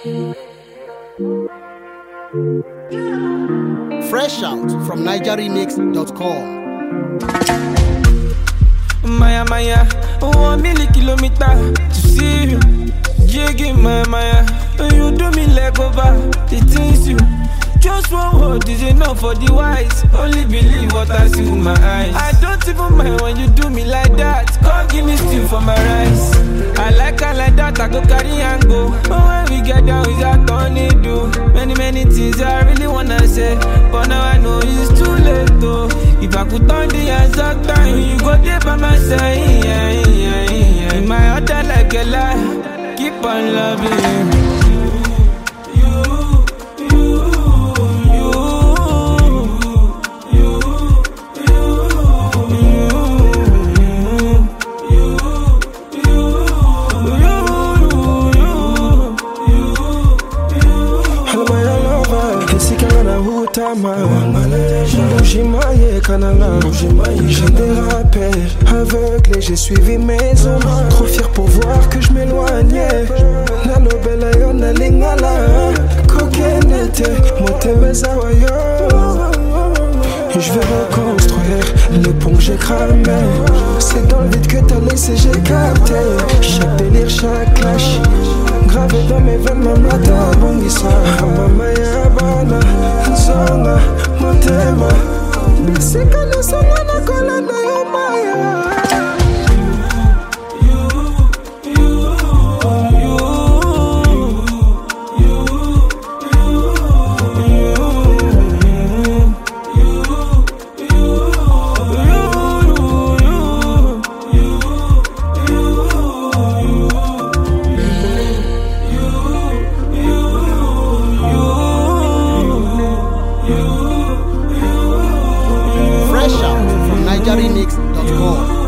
Fresh out from nigeremix.com. Maya, 1 million kilometer to see you. Jiggy, Maya, you do me like over the things you. Just one word is enough for the wise. Only believe what I see with my eyes. I don't even mind when you do me like that. Come give me stew for my rice. I like that, I go carry and go. But when we get down, it's a tornado. Many things I really wanna say, but now I know it's too late though. If I could turn the hands up time, you go there by my side. In my heart I like a lie. Keep on loving me. J'ai dérapé, aveuglé, j'ai suivi mes ombres. Trop fier pour voir que je m'éloignais. Nalo bella yo na lingala, kokenete, motebeza wayo. Je vais reconstruire les ponts que j'ai cramés. C'est dans le vide que t'as laissé, j'ai capté. Chaque délire, chaque clash, gravé dans mes veines, mamata bongisa. Amamaya bana, nzonga, motema. C'est quand nous sommes en colonne de Maya. Fresh out from nigeremix.com.